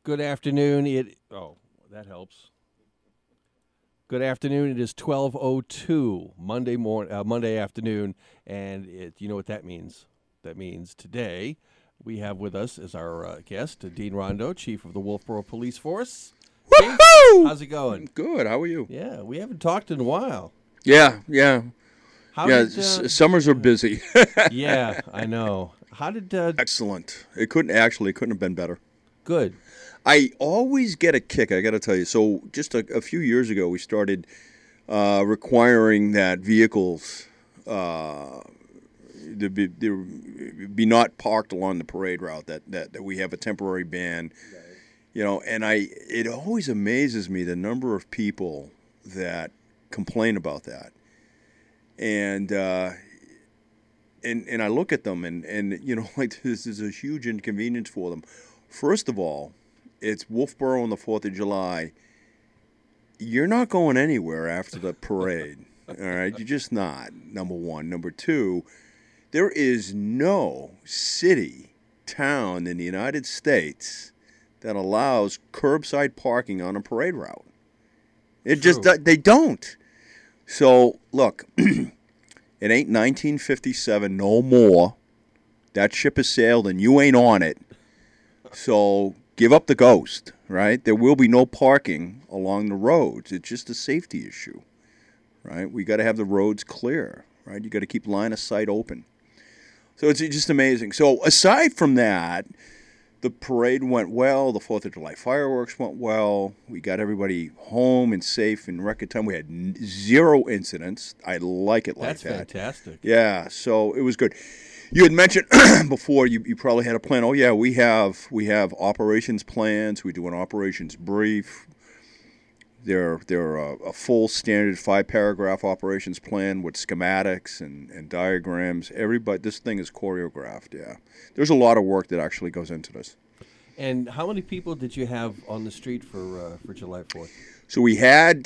Good afternoon. That helps. Good afternoon. It is 12:02 Monday afternoon, and you know what that means? That means today we have with us as our guest Dean Rondo, Chief of the Wolfboro Police Force. Chief, Woohoo! how's it going? Good. How are you? Yeah, we haven't talked in a while. Yeah. How did? Summers are busy. Yeah, I know. How did? Excellent. It couldn't have been better. Good. I always get a kick, I got to tell you. So just a few years ago, we started requiring that vehicles be not parked along the parade route, that we have a temporary ban. Right. You know, and it always amazes me the number of people that complain about that. And I look at them and you know, like, this is a huge inconvenience for them. First of all, it's Wolfboro on the 4th of July. You're not going anywhere after the parade, all right? You're just not, number one. Number two, there is no city, town in the United States that allows curbside parking on a parade route. They don't. So, look, it ain't 1957 no more. That ship has sailed and you ain't on it. So give up the ghost, right? There will be no parking along the roads. It's just a safety issue, right? We got to have the roads clear, right? You got to keep line of sight open. So it's just amazing. So aside from that, the parade went well. The 4th of July fireworks went well. We got everybody home and safe in record time. We had zero incidents. I like it like that. That's fantastic. Yeah, so it was good. You had mentioned before you probably had a plan. Oh yeah, we have operations plans. We do an operations brief. They're a full standard 5-paragraph operations plan with schematics and diagrams. This thing is choreographed. Yeah, there's a lot of work that actually goes into this. And how many people did you have on the street for July 4th? So we had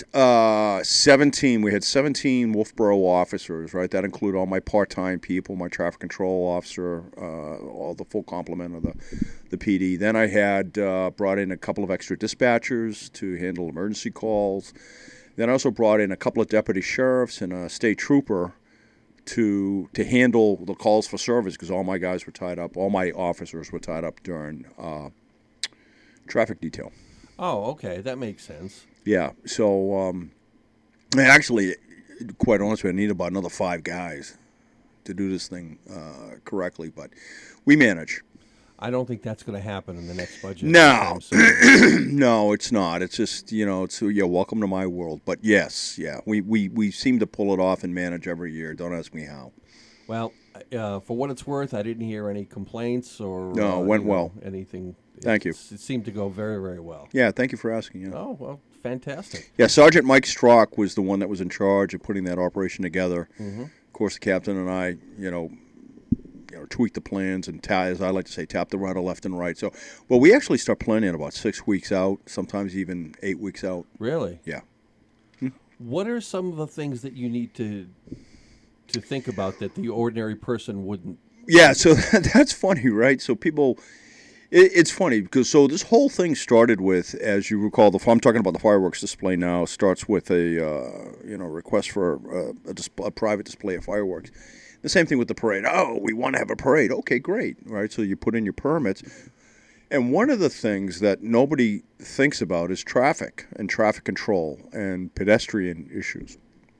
17. We had 17 Wolfboro officers, right? That include all my part-time people, my traffic control officer, all the full complement of the PD. Then I had brought in a couple of extra dispatchers to handle emergency calls. Then I also brought in a couple of deputy sheriffs and a state trooper to handle the calls for service because all my guys were tied up. All my officers were tied up during traffic detail. Oh, okay. That makes sense. Yeah, so actually, quite honestly, I need about another 5 guys to do this thing correctly, but we manage. I don't think that's going to happen in the next budget. No, no, it's not. It's just, welcome to my world. But yes, yeah, we seem to pull it off and manage every year. Don't ask me how. Well, for what it's worth, I didn't hear any complaints or no, it went well. Anything. Thank you. It seemed to go very, very well. Yeah, thank you for asking. Yeah. Oh, well, fantastic. Yeah, Sergeant Mike Strock was the one that was in charge of putting that operation together. Mm-hmm. Of course, the captain and I, tweaked the plans and, as I like to say, tap the rudder left and right. So, well, we actually start planning about 6 weeks out, sometimes even 8 weeks out. Really? Yeah. What are some of the things that you need to think about that the ordinary person wouldn't? Yeah, so that's funny, right? So people... It's funny because this whole thing started with, as you recall, I'm talking about the fireworks display now, starts with a request for a private display of fireworks. The same thing with the parade. Oh, we want to have a parade. Okay, great, right? So you put in your permits. And one of the things that nobody thinks about is traffic and traffic control and pedestrian issues.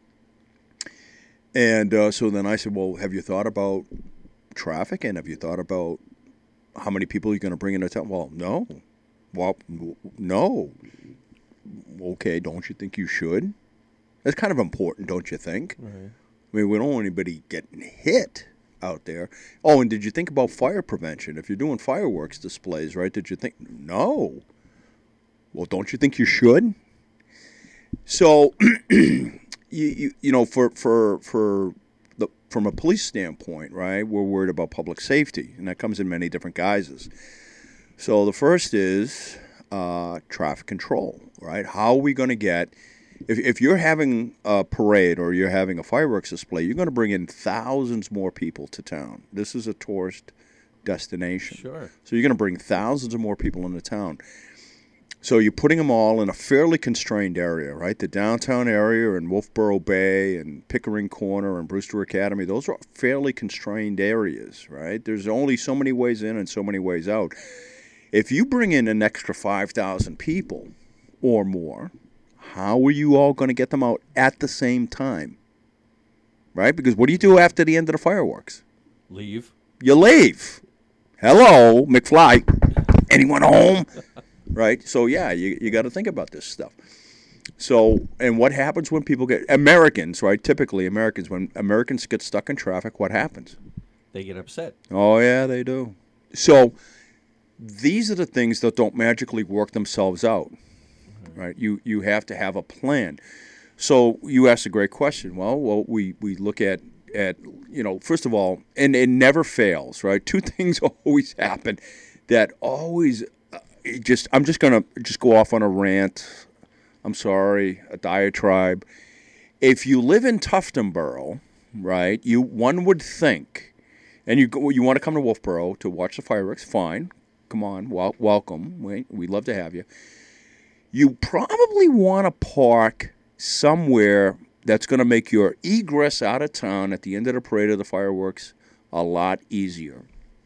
And so then I said, well, have you thought about traffic and have you thought about how many people are you going to bring into town? Well, no. Well, no. Okay, don't you think you should? That's kind of important, don't you think? Right. I mean, we don't want anybody getting hit out there. Oh, and did you think about fire prevention? If you're doing fireworks displays, right, did you think? No. Well, don't you think you should? So, from a police standpoint, right, we're worried about public safety, and that comes in many different guises. So the first is traffic control, right? How are we going to get, if you're having a parade or you're having a fireworks display, you're going to bring in thousands more people to town. This is a tourist destination. Sure. So you're going to bring thousands of more people into town. So you're putting them all in a fairly constrained area, right? The downtown area and Wolfboro Bay and Pickering Corner and Brewster Academy, those are fairly constrained areas, right? There's only so many ways in and so many ways out. If you bring in an extra 5,000 people or more, how are you all going to get them out at the same time? Right? Because what do you do after the end of the fireworks? Leave. You leave. Hello, McFly. Anyone home? Right? So, yeah, you got to think about this stuff. So, and what happens when people get, Americans, right? Typically, Americans, when Americans get stuck in traffic, what happens? They get upset. Oh, yeah, they do. So, these are the things that don't magically work themselves out, right? You have to have a plan. So you asked a great question. Well, we look at first of all, and it never fails, right? Two things always happen that always I'm just gonna go off on a rant. I'm sorry, a diatribe. If you live in Tuftonboro, right, one would think, and you want to come to Wolfboro to watch the fireworks, fine. Come on, welcome. We'd love to have you. You probably want to park somewhere that's going to make your egress out of town at the end of the parade of the fireworks a lot easier.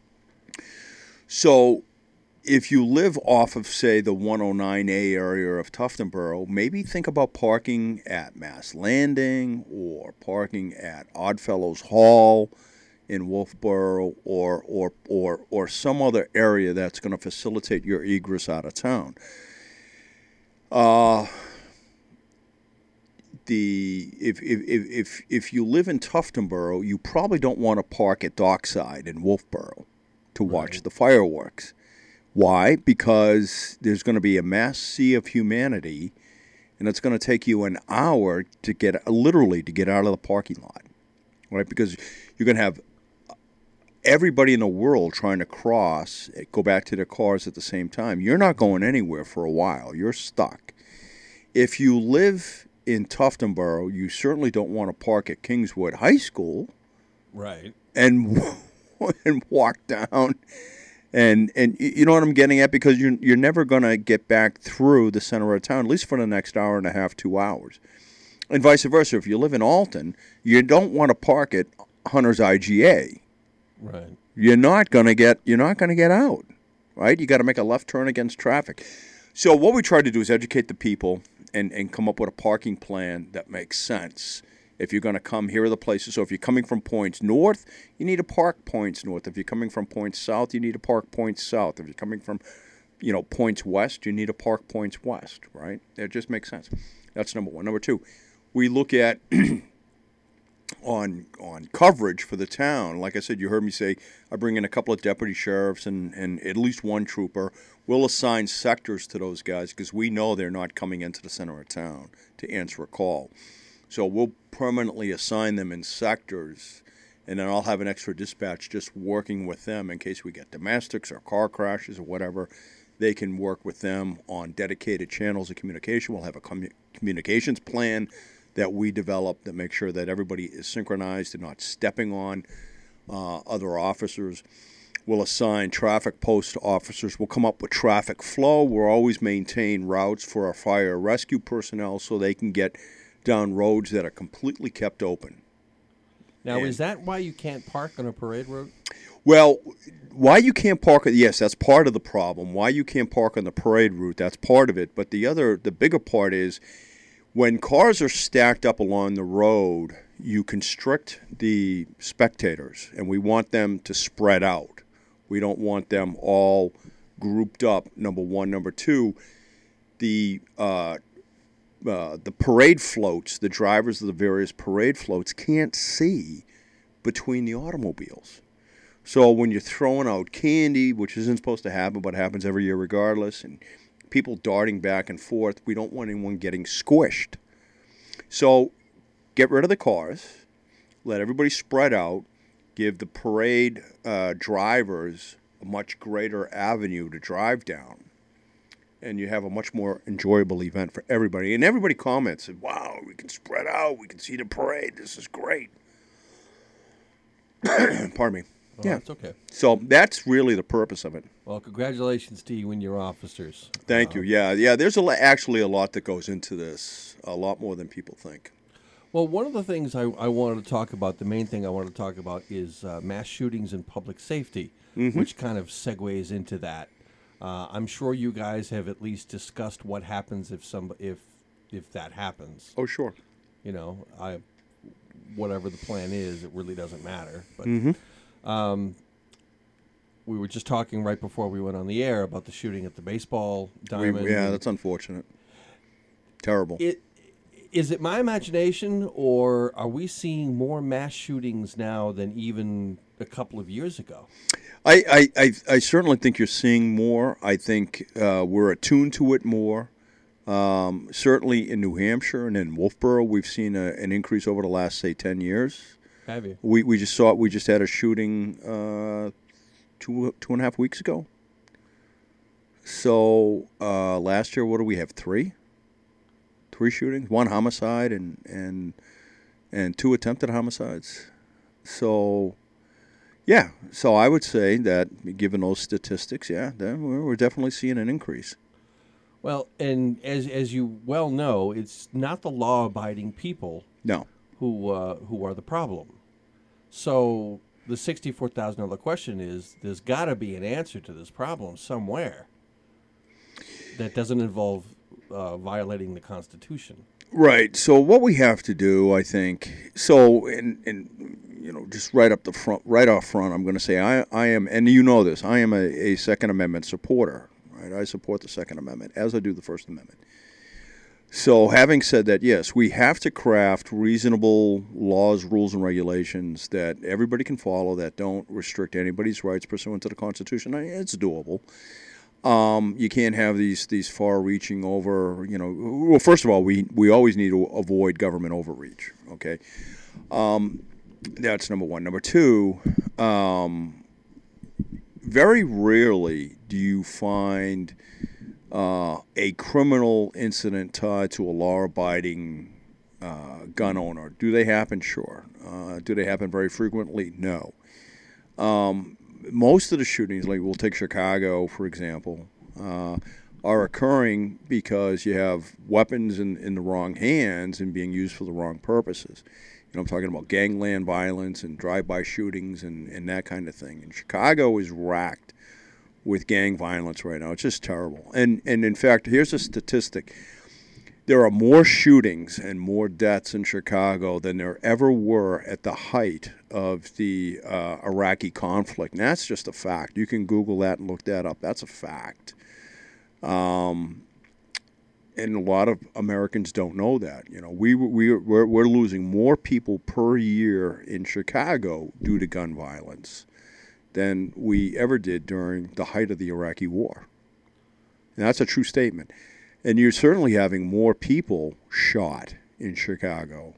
So if you live off of, say, the 109A area of Tuftonboro, maybe think about parking at Mass Landing or parking at Oddfellows Hall in Wolfboro or some other area that's going to facilitate your egress out of town. If you live in Tuftonboro, you probably don't want to park at Dockside in Wolfboro to watch the fireworks. Why? Because there's going to be a mass sea of humanity, and it's going to take you an hour to get out of the parking lot, right? Because you're going to have everybody in the world trying to go back to their cars at the same time. You're not going anywhere for a while. You're stuck. If you live in Tuftonboro, you certainly don't want to park at Kingswood High School, right? And walk down, and you know what I'm getting at, because you're never going to get back through the center of town, at least for the next hour and a half, 2 hours, and vice versa. If you live in Alton, you don't want to park at Hunter's IGA, right? You're not going to get out, right? You got to make a left turn against traffic. So what we try to do is educate the people and come up with a parking plan that makes sense. If you're going to come, here are the places. So if you're coming from points north, you need to park points north. If you're coming from points south, you need to park points south. If you're coming from, points west, you need to park points west, right? It just makes sense. That's number one. Number two, we look at on coverage for the town. Like I said, you heard me say I bring in a couple of deputy sheriffs and at least one trooper. We'll assign sectors to those guys because we know they're not coming into the center of town to answer a call. So we'll permanently assign them in sectors, and then I'll have an extra dispatch just working with them in case we get domestics or car crashes or whatever. They can work with them on dedicated channels of communication. We'll have a communications plan that we develop that makes sure that everybody is synchronized and not stepping on other officers. We'll assign traffic post officers. We'll come up with traffic flow. We'll always maintain routes for our fire rescue personnel so they can get down roads that are completely kept open. Now, is that why you can't park on a parade route? Well, why you can't park, yes, that's part of the problem. Why you can't park on the parade route, that's part of it. But the bigger part is when cars are stacked up along the road, you constrict the spectators, and we want them to spread out. We don't want them all grouped up, number one. Number two, the parade floats, the drivers of the various parade floats can't see between the automobiles. So when you're throwing out candy, which isn't supposed to happen but happens every year regardless, and people darting back and forth, we don't want anyone getting squished. So get rid of the cars, let everybody spread out, give the parade drivers a much greater avenue to drive down, and you have a much more enjoyable event for everybody. And everybody comments, wow, we can spread out, we can see the parade, this is great. Pardon me. Well, Yeah. that's okay. So that's really the purpose of it. Well, congratulations to you and your officers. Thank you. Yeah, yeah. There's actually a lot that goes into this, a lot more than people think. Well, one of the things I wanted to talk about, the main thing I wanted to talk about is mass shootings and public safety, which kind of segues into that. I'm sure you guys have at least discussed what happens if that happens. Oh, sure. You know, whatever the plan is, it really doesn't matter. But we were just talking right before we went on the air about the shooting at the baseball diamond. Yeah, that's unfortunate. Terrible. Is it my imagination, or are we seeing more mass shootings now than even a couple of years ago? I certainly think you're seeing more. I think we're attuned to it more. Certainly in New Hampshire and in Wolfboro, we've seen an increase over the last, say, 10 years. Have you? We just had a shooting 2.5 weeks ago. So last year, what do we have? Three shootings, one homicide, and 2 attempted homicides. So, yeah. So I would say that, given those statistics, yeah, we're definitely seeing an increase. Well, and as you well know, it's not the law-abiding people No. who are the problem. So the $64,000 question is: there's got to be an answer to this problem somewhere that doesn't involve violating the Constitution. Right. So what we have to do, I think, just right off front, I'm going to say I am, and you know this, I am a Second Amendment supporter. Right. I support the Second Amendment, as I do the First Amendment. So having said that, yes, we have to craft reasonable laws, rules, and regulations that everybody can follow, that don't restrict anybody's rights pursuant to the Constitution. It's doable. You can't have these far-reaching over, well, first of all, we always need to avoid government overreach, okay? That's number one. Number two, very rarely do you find a criminal incident tied to a law-abiding gun owner. Do they happen? Sure. Do they happen very frequently? No. Most of the shootings, like we'll take Chicago, for example, are occurring because you have weapons in the wrong hands and being used for the wrong purposes. I'm talking about gangland violence and drive-by shootings and that kind of thing. And Chicago is racked with gang violence right now. It's just terrible. And in fact, here's a statistic. There are more shootings and more deaths in Chicago than there ever were at the height of the Iraqi conflict. And that's just a fact. You can Google that and look that up. That's a fact. And a lot of Americans don't know that. We're losing more people per year in Chicago due to gun violence than we ever did during the height of the Iraqi war. And that's a true statement. And you're certainly having more people shot in Chicago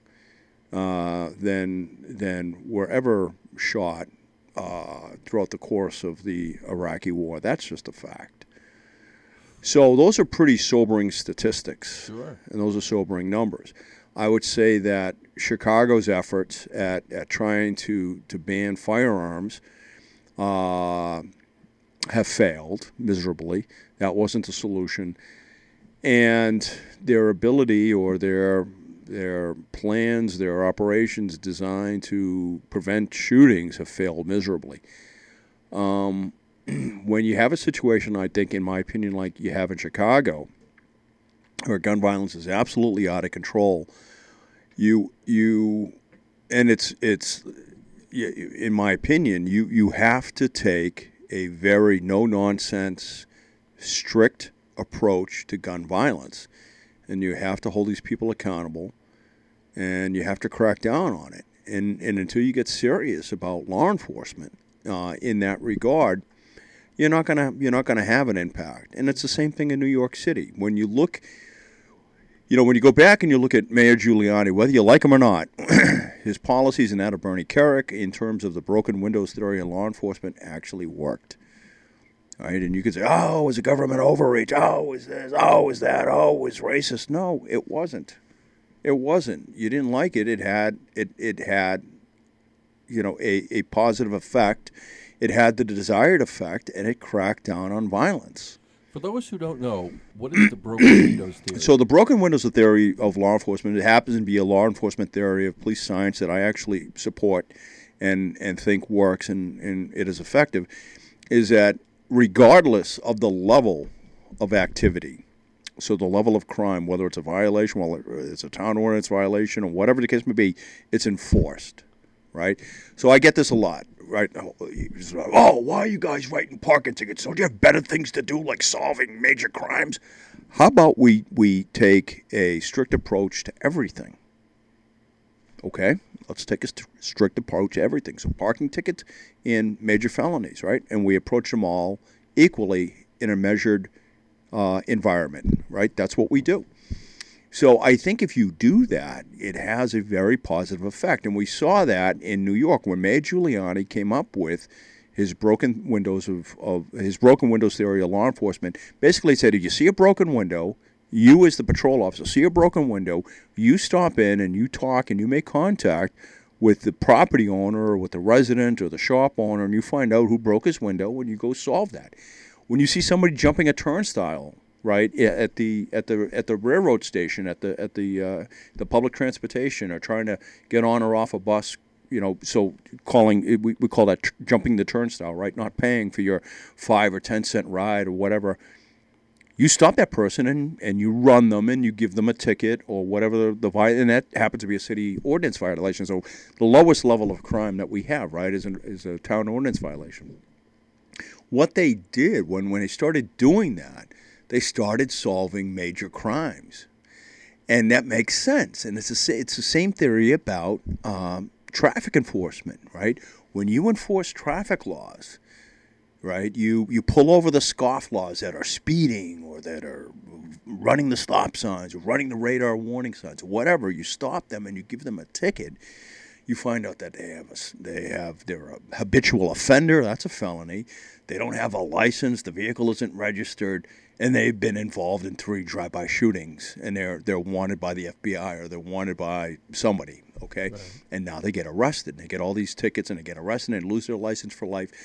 than were ever shot throughout the course of the Iraqi war. That's just a fact. So those are pretty sobering statistics. Sure. And those are sobering numbers. I would say that Chicago's efforts at trying to ban firearms have failed miserably. That wasn't the solution. And their ability or their plans, their operations designed to prevent shootings have failed miserably. When you have a situation, I think, in my opinion, like you have in Chicago, where gun violence is absolutely out of control, in my opinion, you have to take a very no-nonsense, strict approach to gun violence. And you have to hold these people accountable, and you have to crack down on it. And until you get serious about law enforcement in that regard, you're not gonna have an impact. And it's the same thing in New York City. When you look, when you go back and you look at Mayor Giuliani, whether you like him or not, his policies and that of Bernie Kerik in terms of the broken windows theory in law enforcement actually worked. All right, and you could say, oh, it was a government overreach. Oh, it was this. Oh, it was that. Oh, it was racist. No, it wasn't. It wasn't. You didn't like it. It had a positive effect. It had the desired effect, and it cracked down on violence. For those who don't know, what is the broken windows theory? So the broken windows theory of law enforcement, it happens to be a law enforcement theory of police science that I actually support and think works and it is effective, is that regardless of the level of activity, so the level of crime, whether it's a violation, whether it's a town ordinance violation, or whatever the case may be, it's enforced, right? So I get this a lot, right? Oh, why are you guys writing parking tickets? Don't you have better things to do, like solving major crimes? How about we take a strict approach to everything? Okay, let's take a strict approach to everything. So parking tickets and major felonies, right? And we approach them all equally in a measured environment, right? That's what we do. So I think if you do that, it has a very positive effect. And we saw that in New York when Mayor Giuliani came up with his broken windows his broken windows theory of law enforcement. Basically said, if you see a broken window, you as the patrol officer see a broken window, you stop in and you talk and you make contact with the property owner or with the resident or the shop owner, and you find out who broke his window and you go solve that. When you see somebody jumping a turnstile, right, at the railroad station, at the public transportation, or trying to get on or off a bus, so we call that jumping the turnstile, right? Not paying for your 5 or 10 cent ride or whatever. You stop that person and you run them and you give them a ticket or whatever and that happens to be a city ordinance violation. So the lowest level of crime that we have, right, is a town ordinance violation. What they did when they started doing that, they started solving major crimes, and that makes sense. And it's the same theory about traffic enforcement, right? When you enforce traffic laws, right, you pull over the scofflaws that are speeding or that are running the stop signs or running the radar warning signs or whatever. You stop them and you give them a ticket. You find out that they're a habitual offender. That's a felony. They don't have a license. The vehicle isn't registered, and they've been involved in 3 drive-by shootings, and they're wanted by the FBI or they're wanted by somebody. Okay, right. And now they get arrested. And they get all these tickets, and they get arrested and lose their license for life.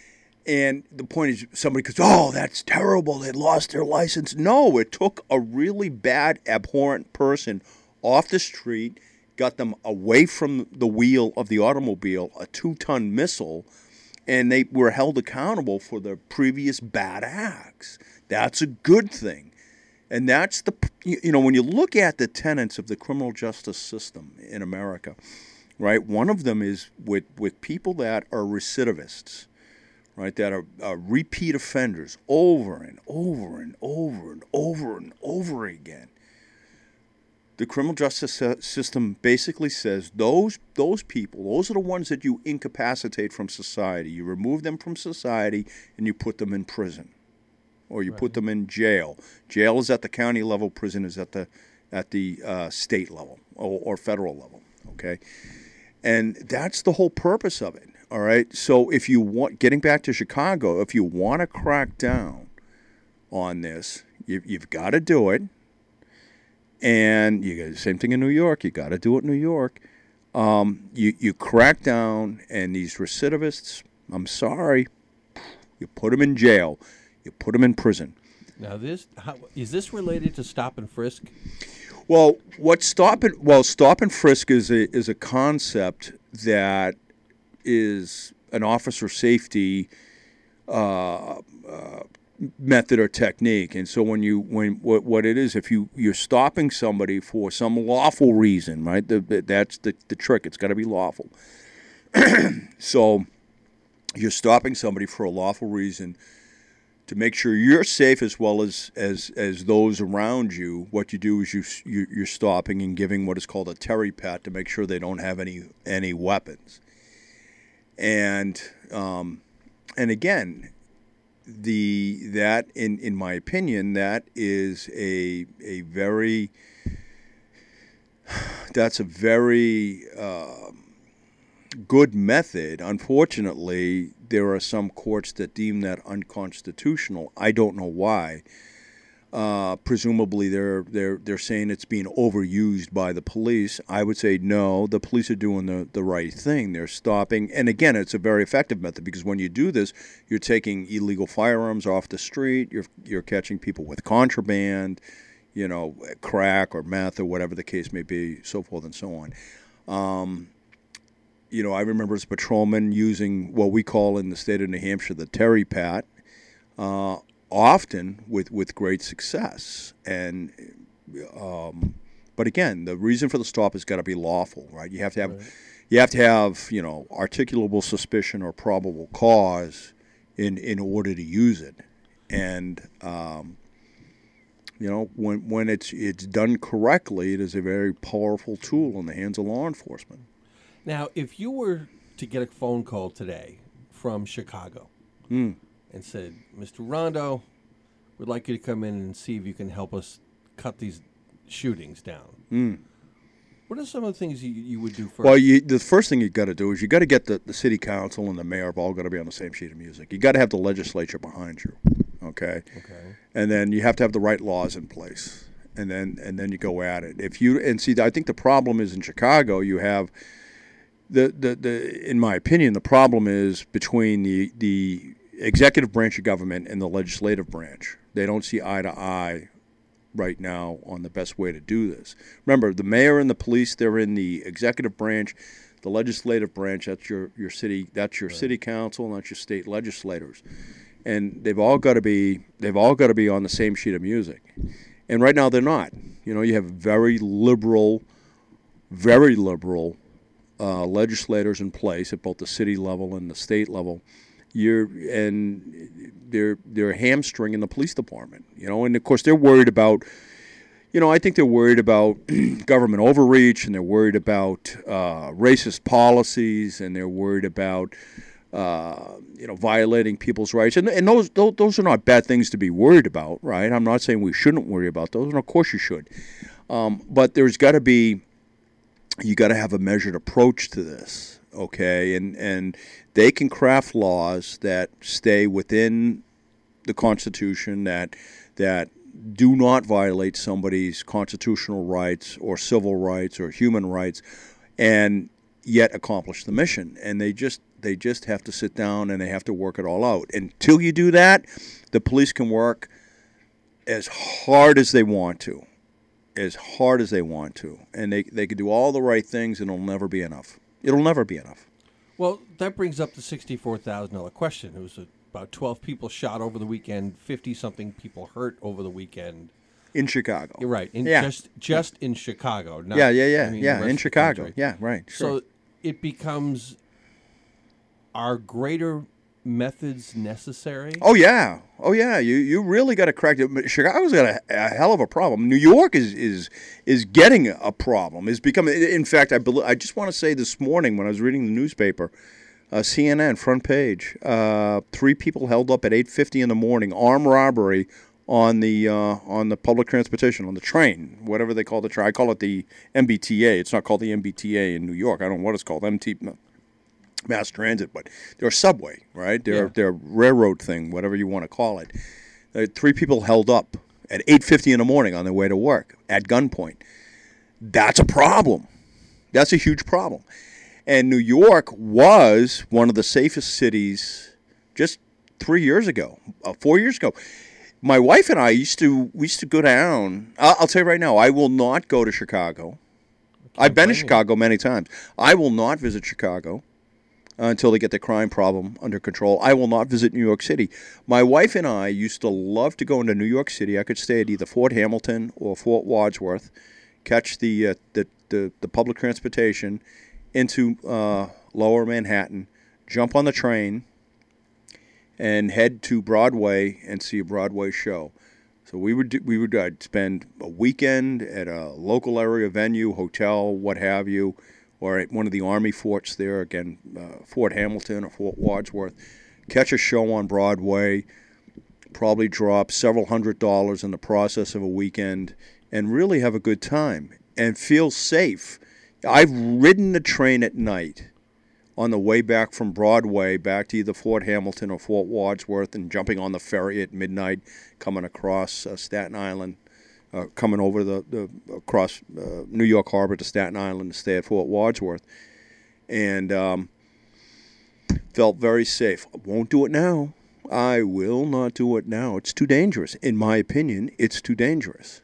And the point is, somebody goes, "Oh, that's terrible. They lost their license." No, it took a really bad, abhorrent person off the street, got them away from the wheel of the automobile, a 2-ton missile, and they were held accountable for their previous bad acts. That's a good thing. And that's when you look at the tenets of the criminal justice system in America, right, one of them is with people that are recidivists, right, that are repeat offenders over and over and over and over and over again. The criminal justice system basically says those people, those are the ones that you incapacitate from society. You remove them from society and you put them in prison, or you put them in jail. Jail is at the county level. Prison is at the state level or federal level. Okay, and that's the whole purpose of it. All right. So if you want, getting back to Chicago, if you want to crack down on this, you've got to do it. And you got the same thing in New York. You got to do it in New York. You crack down, and these recidivists, I'm sorry, you put them in jail. You put them in prison. Now, is this related to stop and frisk? Well, stop and frisk is a concept that is an officer safety method or technique. And so what it is, if you're stopping somebody for some lawful reason, right? That's the trick. It's got to be lawful. So you're stopping somebody for a lawful reason to make sure you're safe as well as those around you. What you do is you're stopping and giving what is called a Terry pat to make sure they don't have any weapons. And again, that in my opinion, that is a very good method. Unfortunately, there are some courts that deem that unconstitutional. I don't know why. Presumably, they're saying it's being overused by the police. I would say no. The police are doing the right thing. They're stopping, and again, it's a very effective method because when you do this, you're taking illegal firearms off the street. You're catching people with contraband, crack or meth or whatever the case may be, so forth and so on. I remember as a patrolman using what we call in the state of New Hampshire the Terry Pat. Often with great success, and but again, the reason for the stop has got to be lawful, right? You have to have, articulable suspicion or probable cause in order to use it, and when it's done correctly, it is a very powerful tool in the hands of law enforcement. Now, if you were to get a phone call today from Chicago. And said, Mr. Rondo, we'd like you to come in and see if you can help us cut these shootings down. What are some of the things you would do first? Well, the first thing you've got to do is you've got to get the city council and the mayor have all got to be on the same sheet of music. You've got to have the legislature behind you, okay? And then you have to have the right laws in place, and then you go at it. I think the problem is in Chicago you have in my opinion, the problem is between the executive branch of government and the legislative branch. They don't see eye to eye right now on the best way to do this. Remember, the mayor and the police, they're in the executive branch. The legislative branch, that's your city, city council, and that's your state legislators. And they've all got to be on the same sheet of music. And right now they're not. You have very liberal legislators in place at both the city level and the state level. They're hamstringing the police department, and of course they're worried about, I think they're worried about government overreach, and they're worried about racist policies, and they're worried about violating people's rights, and those are not bad things to be worried about, right? I'm not saying we shouldn't worry about those, and of course you should, but you got to have a measured approach to this. Okay, and they can craft laws that stay within the Constitution, that do not violate somebody's constitutional rights or civil rights or human rights, and yet accomplish the mission. And they just have to sit down and they have to work it all out. Until you do that, the police can work as hard as they want to, and they can do all the right things, and it'll never be enough. It'll never be enough. Well, that brings up the $64,000 question. It was about 12 people shot over the weekend, 50-something people hurt over the weekend. In Chicago. You're right. Just in Chicago. Not, in Chicago. Yeah, right. Sure. So it becomes, are greater methods necessary? Oh yeah. You really got to crack it. Chicago's got a hell of a problem. New York is getting a problem. Is becoming. In fact, I just want to say this morning when I was reading the newspaper, CNN front page, 3 people held up at 8:50 in the morning, armed robbery on the public transportation, on the train, whatever they call the train. I call it the MBTA. It's not called the MBTA in New York. I don't know what it's called. Mass Transit, but they're a subway, right? They're railroad thing, whatever you want to call it. 3 people held up at 8:50 in the morning on their way to work at gunpoint. That's a problem. That's a huge problem. And New York was one of the safest cities just 3 years ago, 4 years ago. My wife and I used to go down. I'll tell you right now, I will not go to Chicago. I've been to Chicago many times. I will not visit Chicago until they get the crime problem under control. I will not visit New York City. My wife and I used to love to go into New York City. I could stay at either Fort Hamilton or Fort Wadsworth, catch the public transportation into Lower Manhattan, jump on the train, and head to Broadway and see a Broadway show. So we would spend a weekend at a local area venue, hotel, what have you, or at one of the Army forts there, again, Fort Hamilton or Fort Wadsworth, catch a show on Broadway, probably drop several $100s in the process of a weekend, and really have a good time and feel safe. I've ridden the train at night on the way back from Broadway back to either Fort Hamilton or Fort Wadsworth, and jumping on the ferry at midnight, coming across Staten Island, coming over across New York Harbor to Staten Island to stay at Fort Wadsworth, and felt very safe. I won't do it now. I will not do it now. It's too dangerous. In my opinion, it's too dangerous.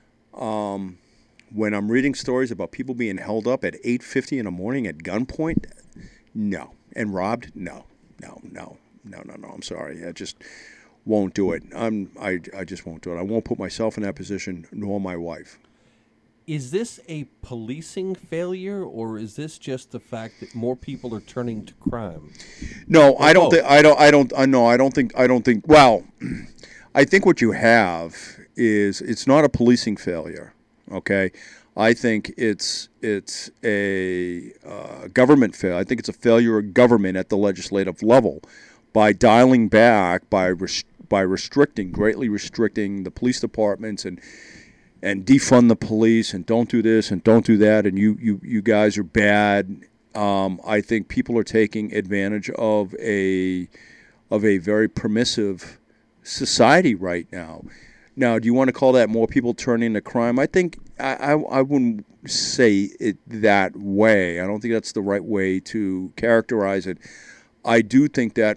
When I'm reading stories about people being held up at 8:50 in the morning at gunpoint, no. And robbed, no. I'm sorry. I just won't do it. I just won't do it. I won't put myself in that position, nor my wife. Is this a policing failure, or is this just the fact that more people are turning to crime? No, I don't think. I don't think. Well, I think what you have is it's not a policing failure. Okay, I think it's a government failure. I think it's a failure of government at the legislative level by dialing back, by greatly restricting the police departments and defund the police and don't do this and don't do that and you guys are bad. I think people are taking advantage of a very permissive society right now. Now, do you want to call that more people turning to crime? I think I wouldn't say it that way. I don't think that's the right way to characterize it. I do think that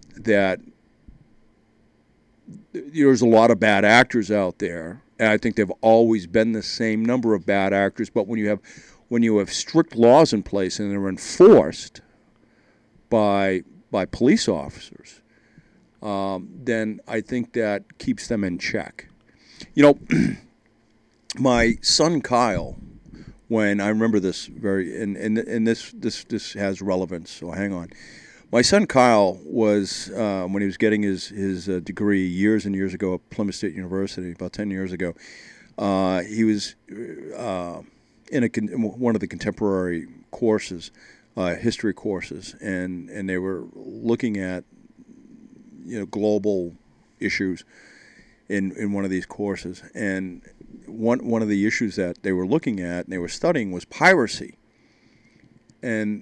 there's a lot of bad actors out there, and I think they've always been the same number of bad actors. But when you have strict laws in place and they're enforced by police officers, then I think that keeps them in check. You know, my son Kyle, when I remember this and this has relevance, so hang on. My son Kyle was, when he was getting his degree years and years ago at Plymouth State University, about 10 years ago, he was in one of the contemporary courses, history courses, and they were looking at global issues in one of these courses, and one of the issues that they were looking at and they were studying was piracy, and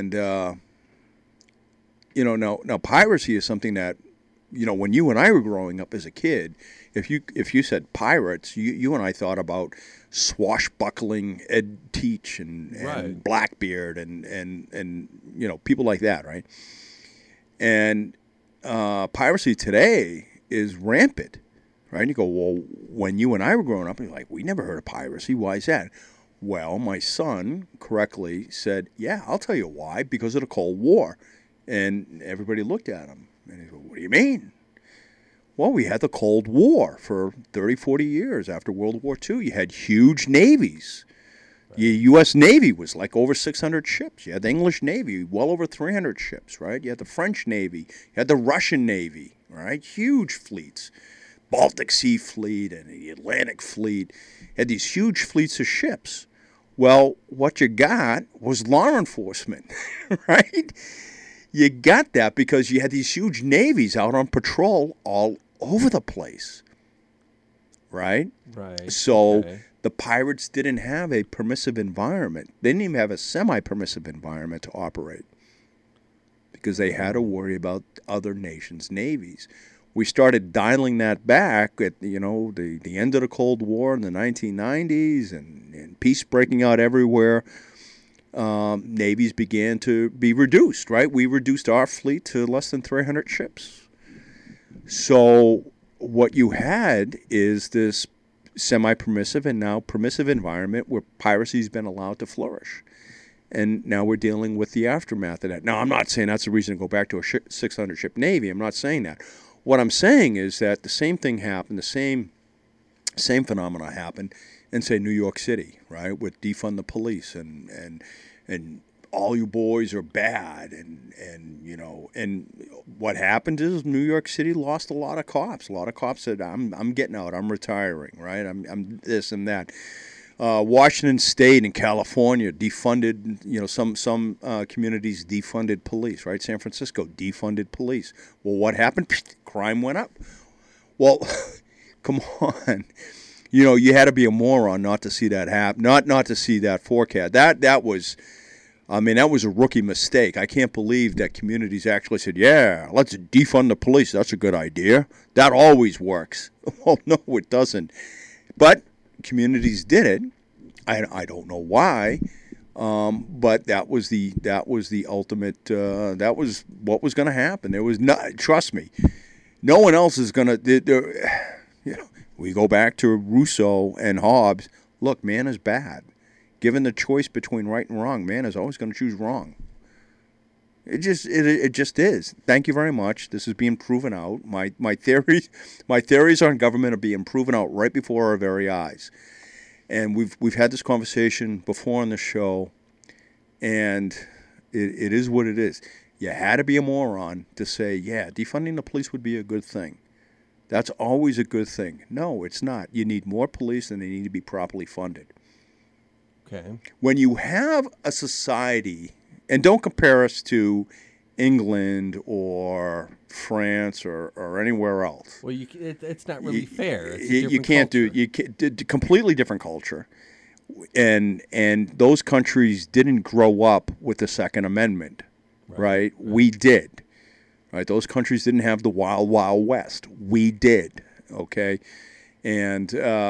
now piracy is something that when you and I were growing up as a kid, if you said pirates, you and I thought about swashbuckling Ed Teach and right. Blackbeard and people like that, right? And piracy today is rampant, right? And you go, well, when you and I were growing up, you're like, we never heard of piracy. Why is that? Well, my son correctly said, yeah, I'll tell you why, because of the Cold War. And everybody looked at him, and he said, what do you mean? Well, we had the Cold War for 30, 40 years after World War II. You had huge navies. Right. The U.S. Navy was like over 600 ships. You had the English Navy, well over 300 ships, right? You had the French Navy. You had the Russian Navy, right? Huge fleets. Baltic Sea Fleet and the Atlantic Fleet. You had these huge fleets of ships. Well, what you got was law enforcement, right? You got that because you had these huge navies out on patrol all over the place, right? Right. So okay. The pirates didn't have a permissive environment. They didn't even have a semi-permissive environment to operate because they had to worry about other nations' navies. We started dialing that back at the end of the Cold War in the 1990s and peace breaking out everywhere. Navies began to be reduced, right? We reduced our fleet to less than 300 ships. So what you had is this semi-permissive and now permissive environment where piracy's been allowed to flourish. And now we're dealing with the aftermath of that. Now, I'm not saying that's the reason to go back to a 600-ship Navy. I'm not saying that. What I'm saying is that the same thing happened, the same phenomena happened in, say, New York City, right, with defund the police and all you boys are bad and what happened is New York City lost a lot of cops. A lot of cops said, I'm getting out, I'm retiring, right? I'm this and that. Washington State and California defunded, some communities defunded police, right? San Francisco defunded police. Well, what happened? Crime went up. Well, come on. You had to be a moron not to see that happen, not to see that forecast. That was I mean, that was a rookie mistake. I can't believe that communities actually said, yeah, let's defund the police. That's a good idea. That always works. Well, no, it doesn't. But communities did it. I don't know why, but that was the ultimate. That was what was going to happen. There was not. Trust me, no one else is going to. You know, we go back to Rousseau and Hobbes. Look, man is bad. Given the choice between right and wrong, man is always going to choose wrong. It just is. Thank you very much. This is being proven out. My theories on government are being proven out right before our very eyes. And we've had this conversation before on the show, and it is what it is. You had to be a moron to say, yeah, defunding the police would be a good thing. That's always a good thing. No, it's not. You need more police, and they need to be properly funded. Okay. When you have a society, and don't compare us to England or France or anywhere else. Well, it's not really fair. It's you can't completely different culture, and those countries didn't grow up with the Second Amendment, right? We did, right? Those countries didn't have the Wild Wild West. We did, okay, and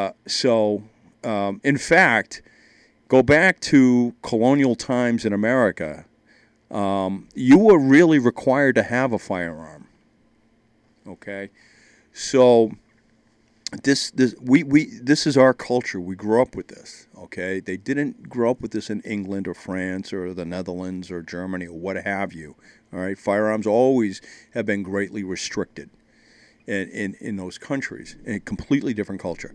in fact. Go back to colonial times in America. You were really required to have a firearm. Okay, so this is our culture. We grew up with this. Okay, they didn't grow up with this in England or France or the Netherlands or Germany or what have you. All right, firearms always have been greatly restricted in those countries. A completely different culture.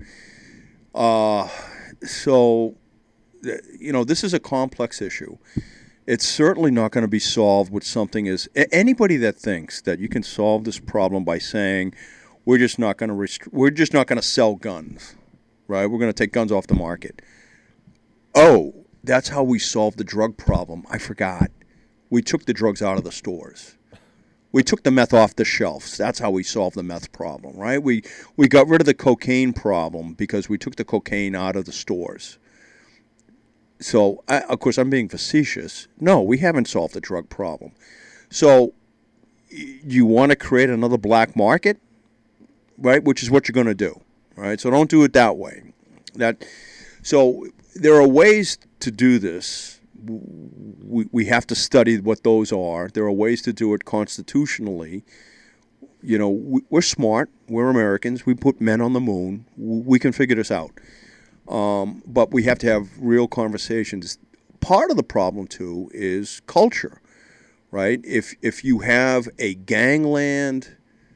So. You know, this is a complex issue. It's certainly not going to be solved with something as anybody that thinks that you can solve this problem by saying we're just not going to sell guns, right? We're going to take guns off the market. Oh, that's how we solved the drug problem. I forgot. We took the drugs out of the stores. We took the meth off the shelves. That's how we solved the meth problem, right? We got rid of the cocaine problem because we took the cocaine out of the stores. So, of course, I'm being facetious. No, we haven't solved the drug problem. So, you want to create another black market, right? Which is what you're going to do, right? So don't do it that way. So there are ways to do this. We have to study what those are. There are ways to do it constitutionally. You know, we're smart. We're Americans. We put men on the moon. We can figure this out. But we have to have real conversations. Part of the problem, too, is culture, right? If you have a gangland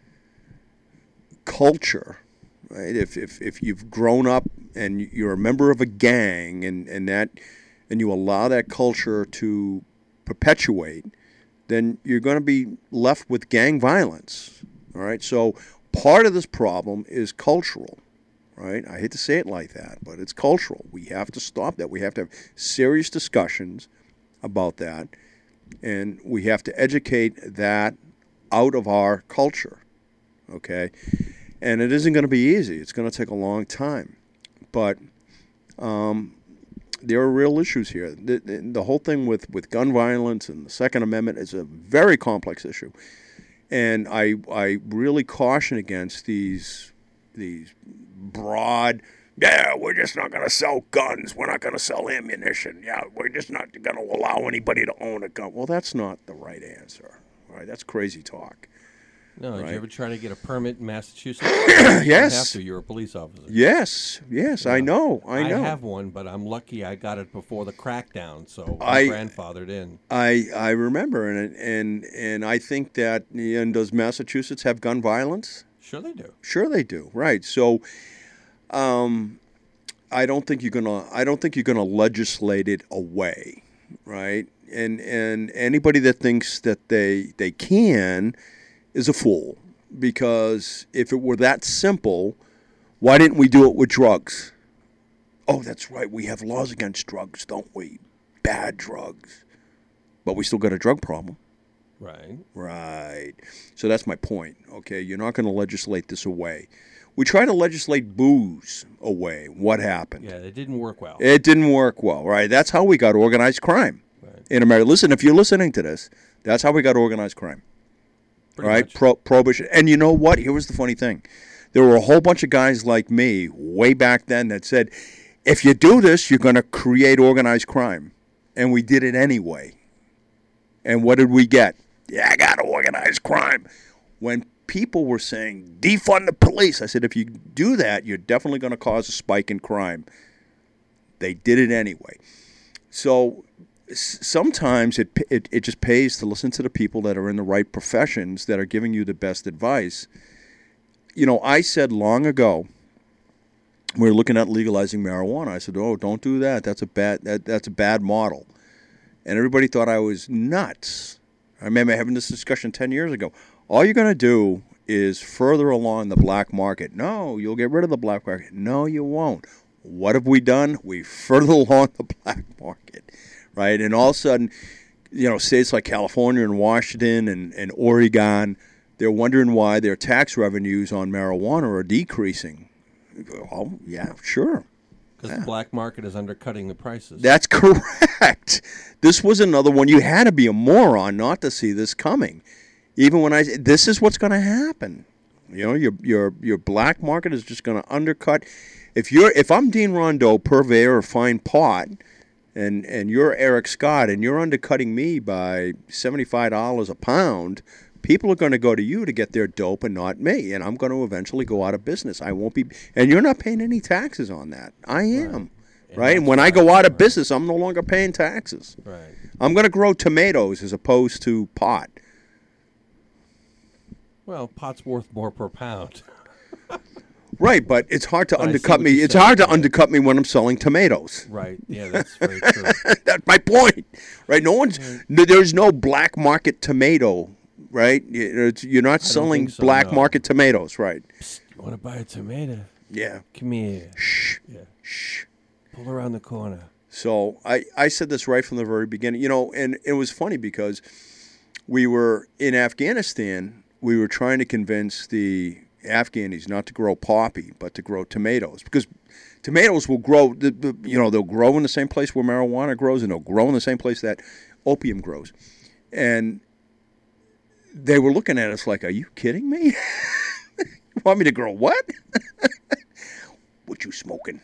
culture, right? If you've grown up and you're a member of a gang and you allow that culture to perpetuate, then you're going to be left with gang violence, all right? So part of this problem is cultural. Right? I hate to say it like that, but it's cultural. We have to stop that. We have to have serious discussions about that, and we have to educate that out of our culture, okay? And it isn't going to be easy. It's going to take a long time, but there are real issues here. The whole thing with gun violence and the Second Amendment is a very complex issue, and I really caution against these broad, yeah, we're just not going to sell guns. We're not going to sell ammunition. Yeah, we're just not going to allow anybody to own a gun. Well, that's not the right answer. Right? That's crazy talk. No, right? Did you ever try to get a permit in Massachusetts? Yes. You have to. You're a police officer. Yes, yeah. I know. I have one, but I'm lucky I got it before the crackdown, so I'm grandfathered in. I remember, and I think that, and does Massachusetts have gun violence? Sure they do. Sure they do. Right. So, I don't think you're gonna legislate it away, right? And anybody that thinks that they can is a fool, because if it were that simple, why didn't we do it with drugs? Oh, that's right. We have laws against drugs, don't we? Bad drugs, but we still got a drug problem. Right. Right. So that's my point. Okay, you're not going to legislate this away. We tried to legislate booze away. What happened? Yeah, it didn't work well. It didn't work well, right? That's how we got organized crime. in America. Listen, if you're listening to this, that's how we got organized crime. Pretty Right? much. Prohibition. And you know what? Here was the funny thing. There were a whole bunch of guys like me way back then that said, if you do this, you're going to create organized crime. And we did it anyway. And what did we get? Yeah, I got organized crime. When people were saying, defund the police, I said, if you do that, you're definitely going to cause a spike in crime. They did it anyway. So sometimes it just pays to listen to the people that are in the right professions that are giving you the best advice. You know, I said long ago, we were looking at legalizing marijuana. I said, "Oh, don't do that. That's a bad model." And everybody thought I was nuts. I remember having this discussion 10 years ago. All you're going to do is further along the black market. No, you'll get rid of the black market. No, you won't. What have we done? We further along the black market, right? And all of a sudden, you know, states like California and Washington and Oregon, they're wondering why their tax revenues on marijuana are decreasing. Oh, yeah, sure. Because the black market is undercutting the prices. That's correct. This was another one. You had to be a moron not to see this coming. Even when this is what's going to happen. You know, your black market is just going to undercut. If I'm Dean Rondeau, purveyor of fine pot, and you're Eric Scott, and you're undercutting me by $75 a pound, people are going to go to you to get their dope and not me, and I'm going to eventually go out of business. I won't be, and you're not paying any taxes on that. I am, right? And when I go out of business, I'm no longer paying taxes. Right. I'm going to grow tomatoes as opposed to pot. Well, pot's worth more per pound. Right, but it's hard to But I see undercut what me. you're It's saying, hard to yeah. undercut me when I'm selling tomatoes. Right. Yeah, that's very true. That's my point, right? There's no black market tomato, right? You're not selling think so, black no. market tomatoes, right? Psst, you want to buy a tomato? Yeah. Come here. Shh. Yeah. Shh. Pull around the corner. So I said this right from the very beginning, you know, and it was funny because we were in Afghanistan. We were trying to convince the Afghanis not to grow poppy, but to grow tomatoes, because tomatoes will grow. They'll grow in the same place where marijuana grows, and they'll grow in the same place that opium grows. And they were looking at us like, "Are you kidding me? You want me to grow what? What you smoking?"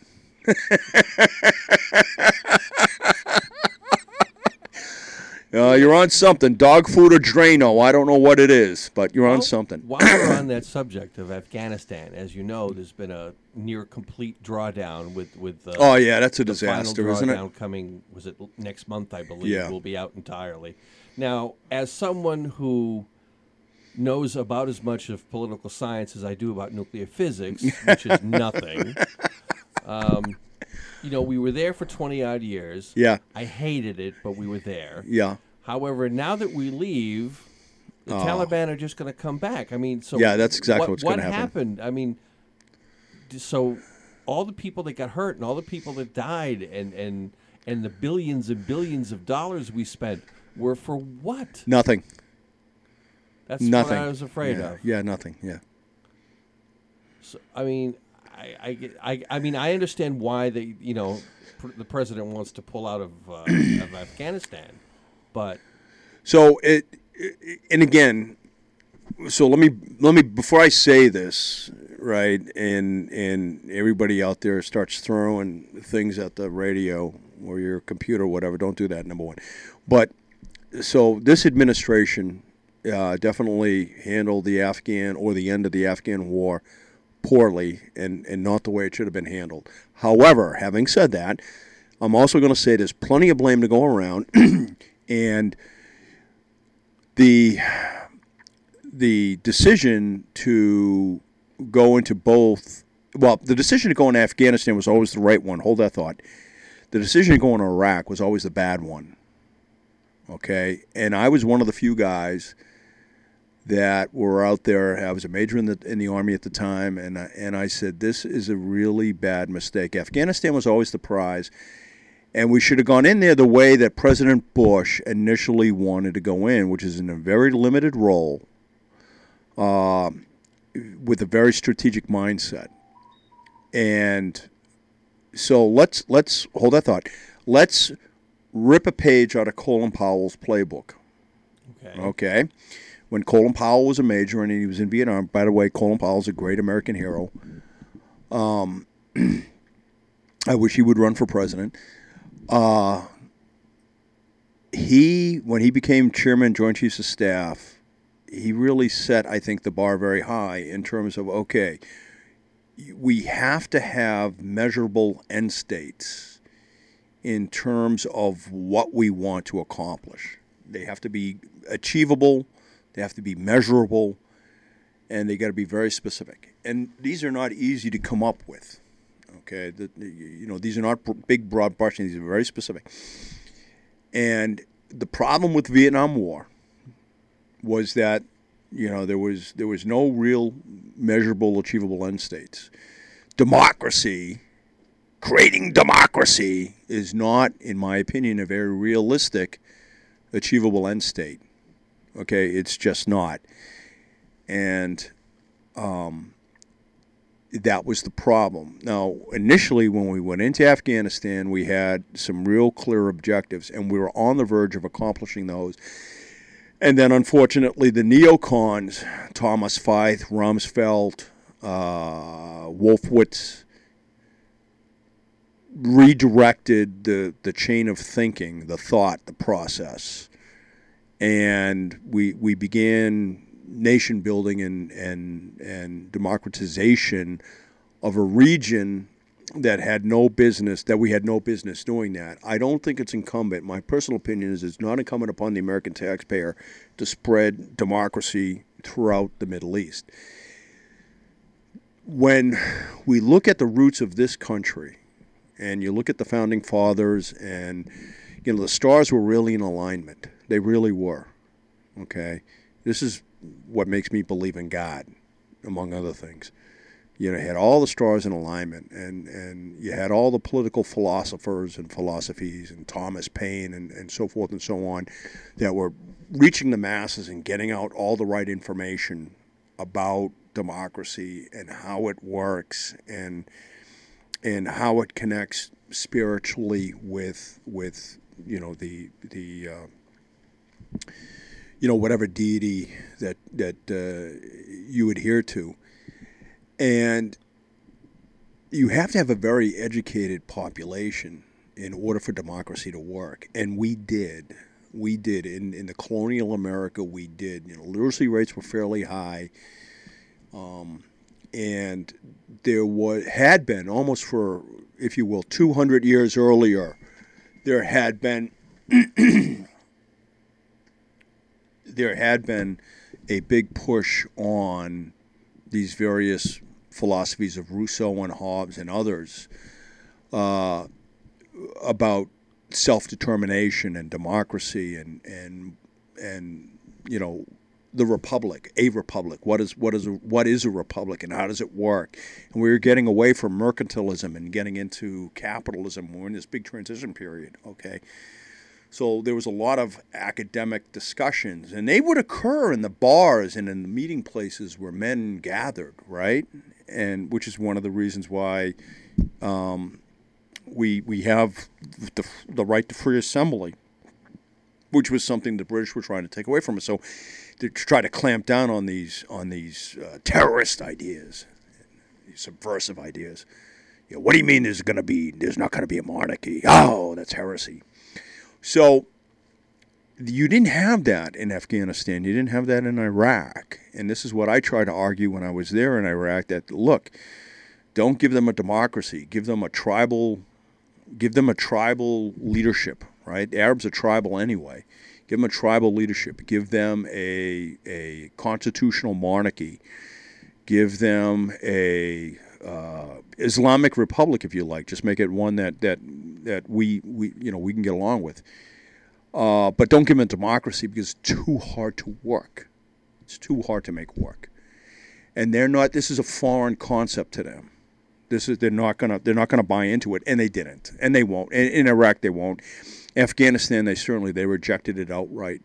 You're on something. Dog food or Drano. I don't know what it is, but you're on something. While we're on that subject of Afghanistan, as you know, there's been a near complete drawdown with Oh, yeah, that's a the disaster, final isn't it? drawdown coming, was it next month, I believe, Yeah. will be out entirely. Now, as someone who knows about as much of political science as I do about nuclear physics, which is nothing, you know, we were there for 20-odd years. Yeah. I hated it, but we were there. Yeah. However, now that we leave, the Taliban are just going to come back. I mean, so Yeah, that's exactly what's what gonna happen. happened? I mean, so all the people that got hurt and all the people that died and the billions and billions of dollars we spent were for what? Nothing. That's Nothing. what I was afraid Yeah. of. Yeah, nothing. Yeah. So, I mean, I mean, I understand why the president wants to pull out of Afghanistan, but So and again, so let me before I say this, right, and everybody out there starts throwing things at the radio or your computer or whatever, don't do that, number one. But so this administration definitely handled the Afghan or the end of the Afghan war poorly and not the way it should have been handled. However, having said that, I'm also going to say there's plenty of blame to go around, and the decision to go into both, well, the decision to go into Afghanistan was always the right one. Hold that thought. The decision to go into Iraq was always the bad one. Okay, and I was one of the few guys that were out there. I was a major in the Army at the time, and I said, this is a really bad mistake. Afghanistan was always the prize, and we should have gone in there the way that President Bush initially wanted to go in, which is in a very limited role with a very strategic mindset. And so let's hold that thought. Let's rip a page out of Colin Powell's playbook. Okay. When Colin Powell was a major and he was in Vietnam, by the way, Colin Powell's a great American hero. I wish he would run for president. When he became chairman, Joint Chiefs of Staff, he really set, I think, the bar very high in terms of, okay, we have to have measurable end states in terms of what we want to accomplish. They have to be achievable, they have to be measurable, and they got to be very specific. And these are not easy to come up with. Okay, these are not big, broad brushing. These are very specific. And the problem with the Vietnam War was that there was no real measurable, achievable end states. Creating democracy is not, in my opinion, a very realistic, achievable end state. Okay, it's just not. And that was the problem. Now, initially, when we went into Afghanistan, we had some real clear objectives, and we were on the verge of accomplishing those. And then, unfortunately, the neocons, Thomas Feith, Rumsfeld, Wolfowitz, redirected the chain of thinking, the thought, the process. And we began nation building and democratization of a region that we had no business doing that. I don't think it's incumbent. My personal opinion is it's not incumbent upon the American taxpayer to spread democracy throughout the Middle East. When we look at the roots of this country, and you look at the founding fathers, and the stars were really in alignment. They really were. Okay, this is what makes me believe in God, among other things. You had all the stars in alignment, and you had all the political philosophers and philosophies, and Thomas Paine and so forth and so on, that were reaching the masses and getting out all the right information about democracy and how it works and how it connects spiritually with whatever deity that you adhere to. And you have to have a very educated population in order for democracy to work. And we did. In the colonial America, we did. Literacy rates were fairly high. And there had been, almost for, if you will, 200 years earlier, there had been a big push on these various philosophies of Rousseau and Hobbes and others about self-determination and democracy and the republic, a republic. What is a republic, and how does it work? And we were getting away from mercantilism and getting into capitalism. We're in this big transition period. Okay, so there was a lot of academic discussions, and they would occur in the bars and in the meeting places where men gathered, right? And which is one of the reasons why we have the right to free assembly, which was something the British were trying to take away from us. So to try to clamp down on these terrorist ideas, these subversive ideas. What do you mean there's not going to be a monarchy? Oh, that's heresy. So you didn't have that in Afghanistan. You didn't have that in Iraq. And this is what I tried to argue when I was there in Iraq, that, look, don't give them a democracy. Give them a tribal leadership, right? The Arabs are tribal anyway. Give them a tribal leadership. Give them a constitutional monarchy. Give them a Islamic republic, if you like. Just make it one that we can get along with. But don't give them a democracy, because it's too hard to work. It's too hard to make work. And this is a foreign concept to them. They're not gonna buy into it, and they didn't, and they won't. In Iraq, they won't. Afghanistan, they rejected it outright.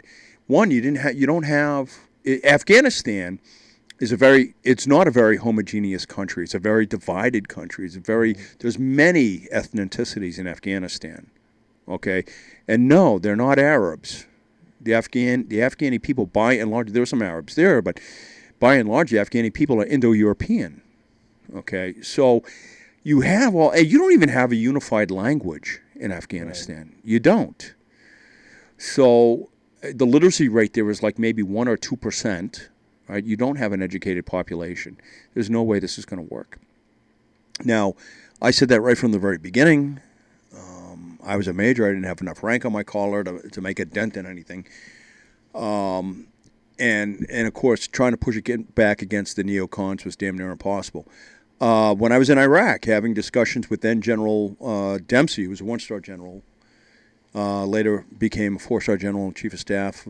Afghanistan it's not a very homogeneous country. It's a very divided country. There's many ethnicities in Afghanistan. Okay, and no, they're not Arabs. The Afghani people, by and large, there were some Arabs there, but by and large, the Afghani people are Indo-European. Okay, so you don't even have a unified language in Afghanistan. Right. You don't. So the literacy rate there is like maybe 1 or 2%. Right? You don't have an educated population. There's no way this is going to work. Now, I said that right from the very beginning. I was a major. I didn't have enough rank on my collar to make a dent in anything. And of course, trying to push it back against the neocons was damn near impossible. When I was in Iraq, having discussions with then General Dempsey, who was a one-star general, later became a four-star general and chief of staff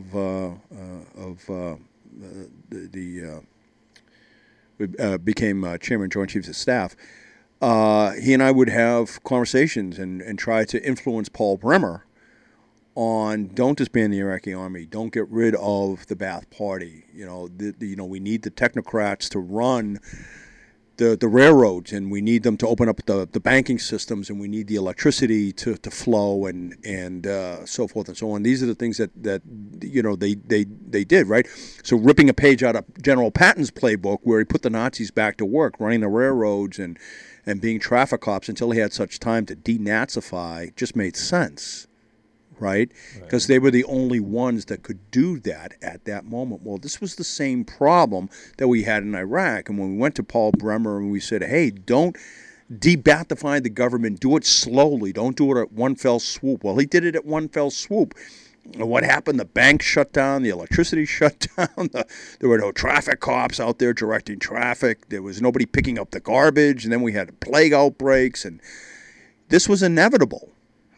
became chairman, joint chiefs of staff. He and I would have conversations and try to influence Paul Bremer on don't disband the Iraqi army, don't get rid of the Ba'ath Party. We need the technocrats to run the railroads, and we need them to open up the banking systems, and we need the electricity to flow and so forth and so on. These are the things that they did, right? So ripping a page out of General Patton's playbook, where he put the Nazis back to work running the railroads and being traffic cops until he had such time to denazify, just made sense. Right? Because they were the only ones that could do that at that moment. Well, this was the same problem that we had in Iraq. And when we went to Paul Bremer and we said, hey, don't de-Ba'athify the government, do it slowly, don't do it at one fell swoop. Well, he did it at one fell swoop. And what happened? The banks shut down, the electricity shut down, there were no traffic cops out there directing traffic, there was nobody picking up the garbage, and then we had plague outbreaks, and this was inevitable.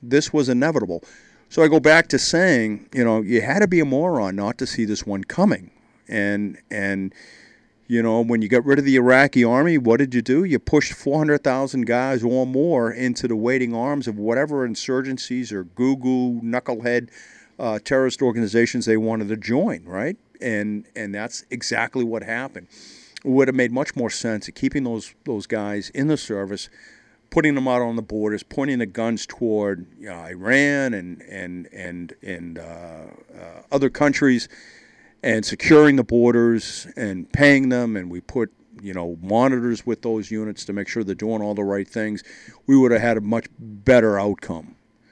So I go back to saying, you had to be a moron not to see this one coming. And when you got rid of the Iraqi army, what did you do? You pushed 400,000 guys or more into the waiting arms of whatever insurgencies or goo-goo, knucklehead terrorist organizations they wanted to join, right? And that's exactly what happened. It would have made much more sense of keeping those guys in the service, putting them out on the borders, pointing the guns toward Iran and other countries, and securing the borders and paying them. And we put monitors with those units to make sure they're doing all the right things. We would have had a much better outcome.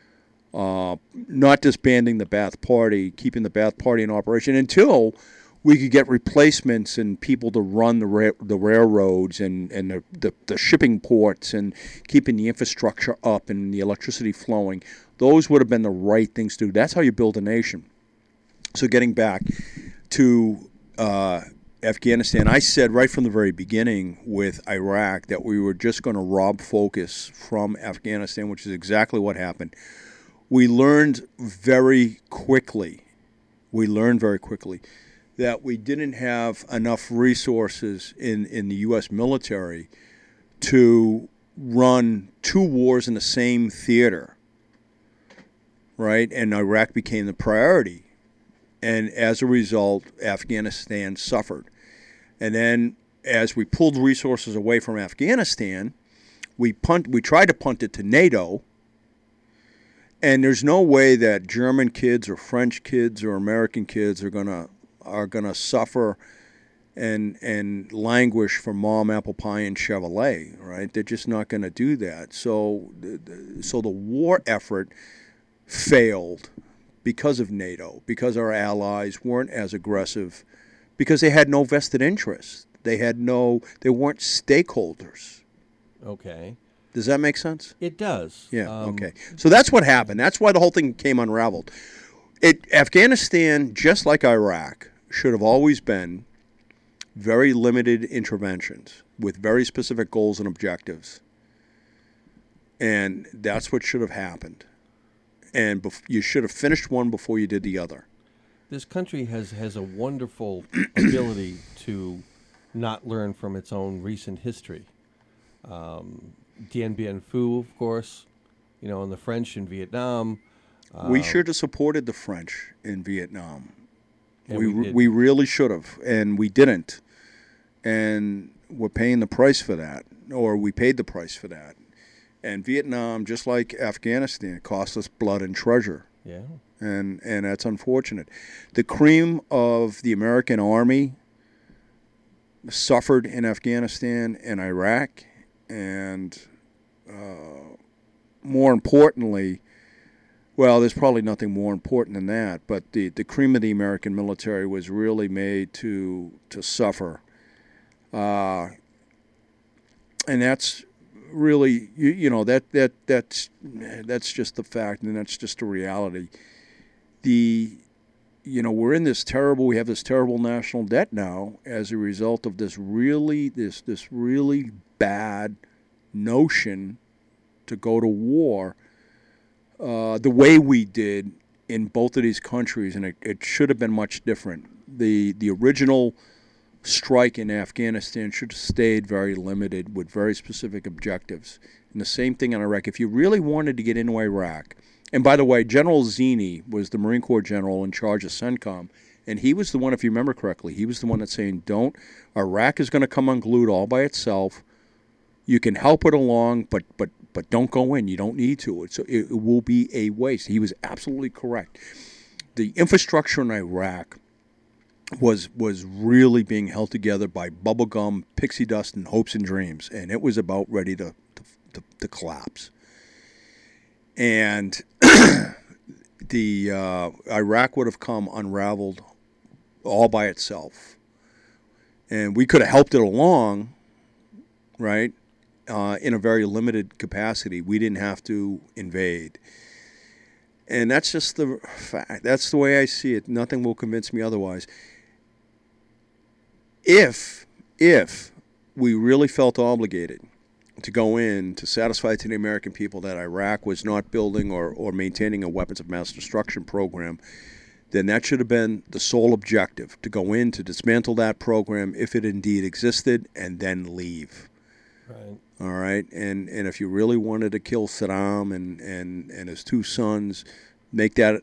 Not disbanding the Ba'ath Party, keeping the Ba'ath Party in operation until we could get replacements and people to run the railroads and the shipping ports and keeping the infrastructure up and the electricity flowing. Those would have been the right things to do. That's how you build a nation. So getting back to Afghanistan, I said right from the very beginning with Iraq that we were just going to rob focus from Afghanistan, which is exactly what happened. We learned very quickly that we didn't have enough resources in the U.S. military to run two wars in the same theater, right? And Iraq became the priority. And as a result, Afghanistan suffered. And then as we pulled resources away from Afghanistan, we tried to punt it to NATO. And there's no way that German kids or French kids or American kids are going to suffer and languish for Mom, apple pie, and Chevrolet, right? They're just not going to do that. So the war effort failed because of NATO, because our allies weren't as aggressive, because they had no vested interest. They weren't stakeholders. Okay. Does that make sense? It does. Yeah, okay. So that's what happened. That's why the whole thing came unraveled. Afghanistan, just like Iraq, should have always been very limited interventions with very specific goals and objectives. And that's what should have happened. And you should have finished one before you did the other. This country has a wonderful ability to not learn from its own recent history. Dien Bien Phu, of course, and the French in Vietnam. We should have supported the French in Vietnam. We really should have, and we didn't. And we're paying the price for that, or we paid the price for that. And Vietnam, just like Afghanistan, cost us blood and treasure. Yeah. And that's unfortunate. The cream of the American army suffered in Afghanistan and Iraq, and more importantly, well, there's probably nothing more important than that, but the cream of the American military was really made to suffer. And that's really, that's just the fact, and that's just a reality. We're in this terrible, we have this terrible national debt now as a result of this really bad notion to go to war the way we did in both of these countries, and it should have been much different. The original strike in Afghanistan should have stayed very limited with very specific objectives. And the same thing in Iraq. If you really wanted to get into Iraq, and by the way, General Zinni was the Marine Corps general in charge of CENTCOM, and he was the one, if you remember correctly, he was the one that's saying, Iraq is going to come unglued all by itself. You can help it along, but don't go in. You don't need to. It will be a waste. He was absolutely correct. The infrastructure in Iraq was really being held together by bubblegum, pixie dust, and hopes and dreams, and it was about ready to collapse. And the Iraq would have come unraveled all by itself, and we could have helped it along, right? In a very limited capacity. We didn't have to invade. And that's just the fact. That's the way I see it. Nothing will convince me otherwise. If we really felt obligated to go in to satisfy to the American people that Iraq was not building or maintaining a weapons of mass destruction program, then that should have been the sole objective, to go in to dismantle that program if it indeed existed and then leave. Right. All right, and if you really wanted to kill Saddam and his two sons, make that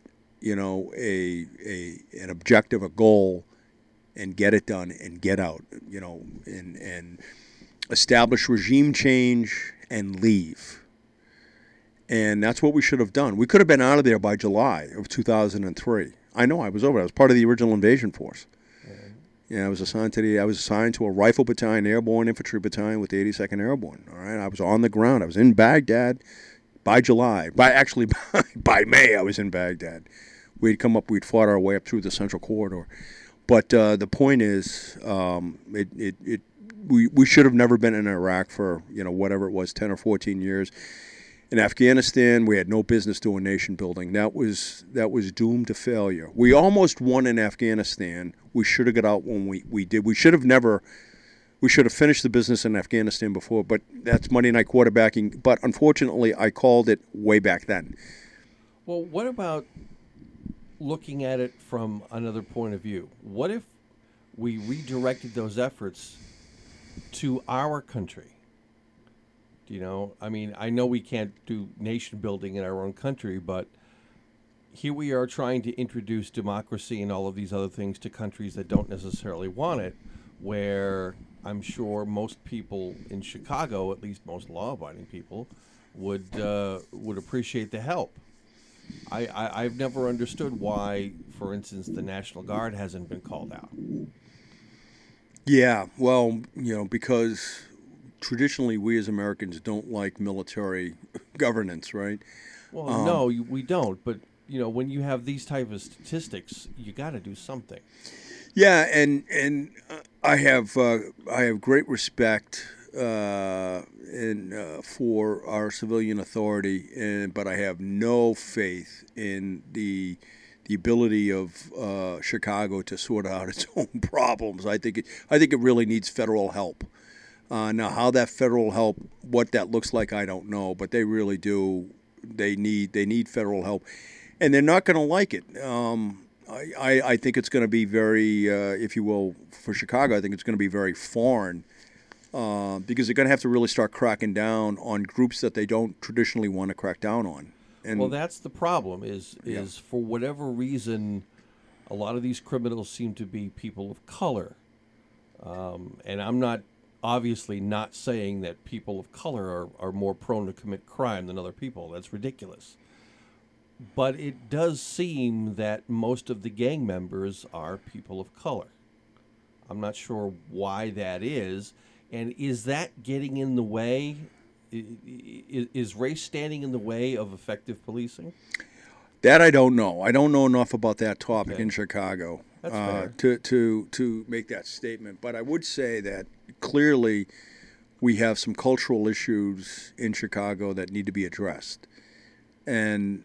an objective, a goal, and get it done and get out, and establish regime change and leave. And that's what we should have done. We could have been out of there by July of 2003. I know I was over. I was part of the original invasion force. Yeah, I was assigned to a rifle battalion, airborne infantry battalion with the 82nd Airborne. All right, I was on the ground. I was in Baghdad by July. By May, I was in Baghdad. We'd fought our way up through the Central Corridor. But the point is, we should have never been in Iraq for whatever it was, 10 or 14 years. In Afghanistan, we had no business doing nation building. That was doomed to failure. We almost won in Afghanistan. We should have got out when we did. We should have finished the business in Afghanistan before, but that's Monday night quarterbacking. But unfortunately, I called it way back then. Well, what about looking at it from another point of view? What if we redirected those efforts to our country? I mean, I know we can't do nation building in our own country, but here we are trying to introduce democracy and all of these other things to countries that don't necessarily want it, where I'm sure most people in Chicago, at least most law-abiding people, would appreciate the help. I've never understood why, for instance, the National Guard hasn't been called out. Yeah, well, because traditionally we as Americans don't like military governance, right? Well, no, we don't. But when you have these type of statistics, you got to do something. Yeah, and I have great respect for our civilian authority, but I have no faith in the ability of Chicago to sort out its own problems. I think it really needs federal help. Now, how that federal help, what that looks like, I don't know, but they really do. They need federal help, and they're not going to like it. I think it's going to be very, if you will, for Chicago, I think it's going to be very foreign because they're going to have to really start cracking down on groups that they don't traditionally want to crack down on. And, well, that's the problem. Is for whatever reason, a lot of these criminals seem to be people of color, and I'm not obviously not saying that people of color are more prone to commit crime than other people. That's ridiculous. But it does seem that most of the gang members are people of color. I'm not sure why that is. And is that getting in the way? Is race standing in the way of effective policing? That I don't know. I don't know enough about that topic Okay. in Chicago That's fair. to make that statement. But I would say that clearly we have some cultural issues in Chicago that need to be addressed, and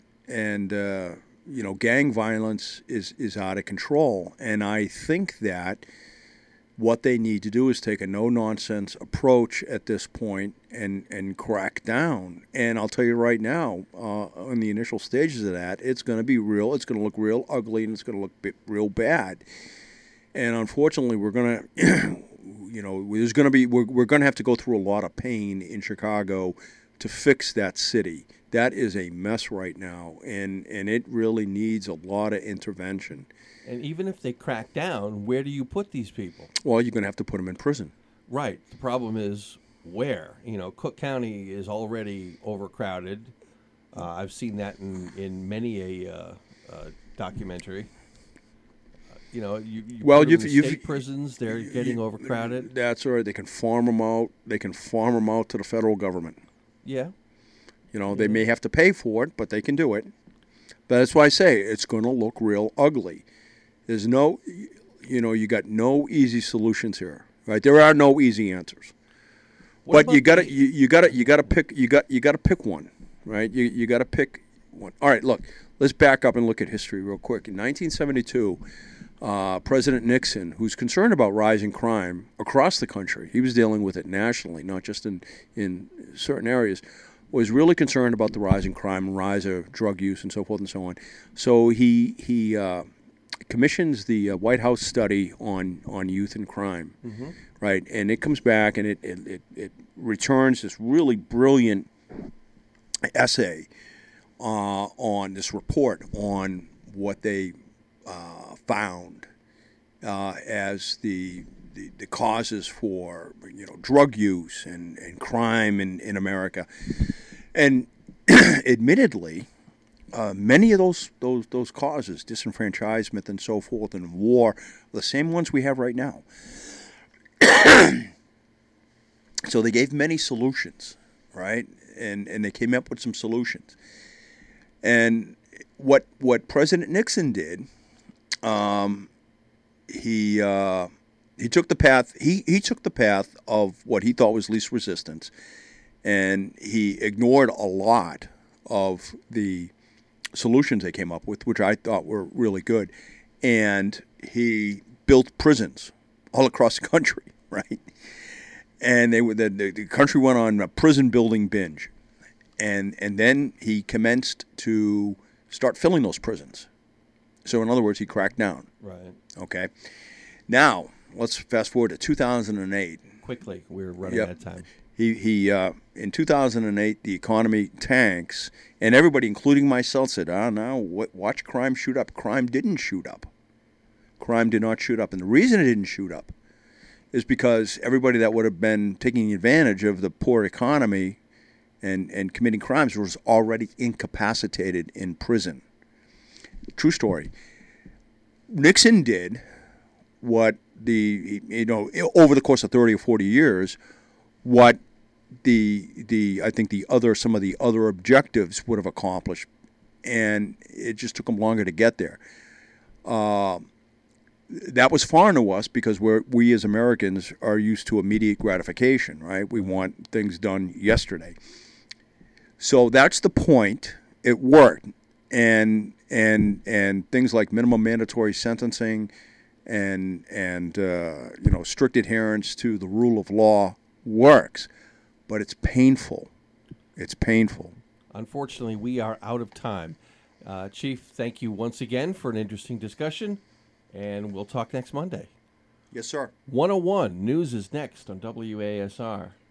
gang violence is out of control. And I think that what they need to do is take a no-nonsense approach at this point and crack down. And I'll tell you right now, in the initial stages of that, it's going to be real. It's going to look real ugly, and it's going to look real bad. And unfortunately, we're going to, there's going to be we're going to have to go through a lot of pain in Chicago to fix that city. That is a mess right now, and it really needs a lot of intervention. And even if they crack down, where do you put these people? Well, you're going to have to put them in prison. Right. The problem is where? Cook County is already overcrowded. I've seen that in many a documentary. You put them in the state prisons, they're getting overcrowded. That's right. They can farm them out. They can farm them out to the federal government. Yeah. They may have to pay for it, but they can do it. But that's why I say it's going to look real ugly. There's no, you got no easy solutions here, right? There are no easy answers. But you gotta pick one, right? You gotta pick one. All right, look, let's back up and look at history real quick. In 1972, President Nixon, who's concerned about rising crime across the country, he was dealing with it nationally, not just in certain areas, was really concerned about the rising crime and rise of drug use and so forth and so on. So he commissions the White House study on youth and crime, right? And it comes back and it returns this really brilliant essay on this report on what they found as the causes for drug use and crime in America, and admittedly, many of those causes, disenfranchisement and so forth, and war, the same ones we have right now. So they gave many solutions, right? And they came up with some solutions. And what President Nixon did, he took the path. He took the path of what he thought was least resistance, and he ignored a lot of the solutions they came up with, which I thought were really good. And he built prisons all across the country, right? And the country went on a prison building binge, and then he commenced to start filling those prisons. So in other words, he cracked down. Right. Okay. Now let's fast forward to 2008. Quickly, we're running out of time. He in 2008, the economy tanks, and everybody, including myself, said, now watch crime shoot up. Crime didn't shoot up. Crime did not shoot up. And the reason it didn't shoot up is because everybody that would have been taking advantage of the poor economy and committing crimes was already incapacitated in prison. True story. Nixon did what over the course of 30 or 40 years, what I think some of the other objectives would have accomplished, and it just took them longer to get there. That was foreign to us because we as Americans are used to immediate gratification, right? We want things done yesterday. So that's the point. It worked, and things like minimum mandatory sentencing and strict adherence to the rule of law works, but it's painful. It's painful. Unfortunately, we are out of time. Chief, thank you once again for an interesting discussion, and we'll talk next Monday. Yes, sir. 101 News is next on WASR.